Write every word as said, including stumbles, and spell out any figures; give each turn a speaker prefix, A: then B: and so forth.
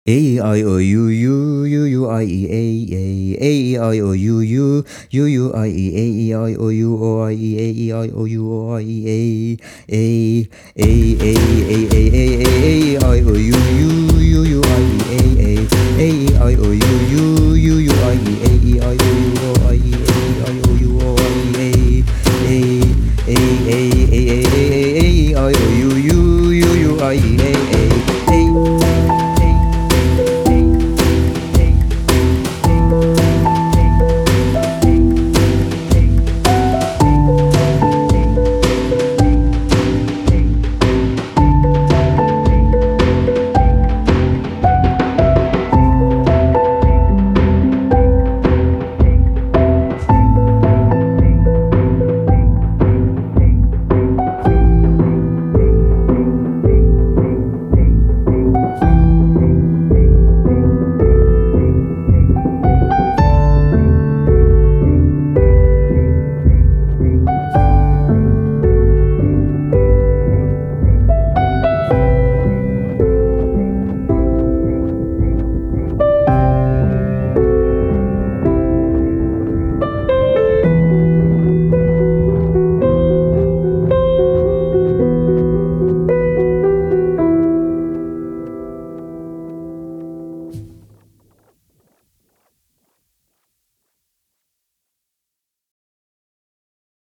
A: A E I O U U U U I E A A A E I O U U U U I E A E I O U O I E A E I O U O I E A A A A A A A A I O U U U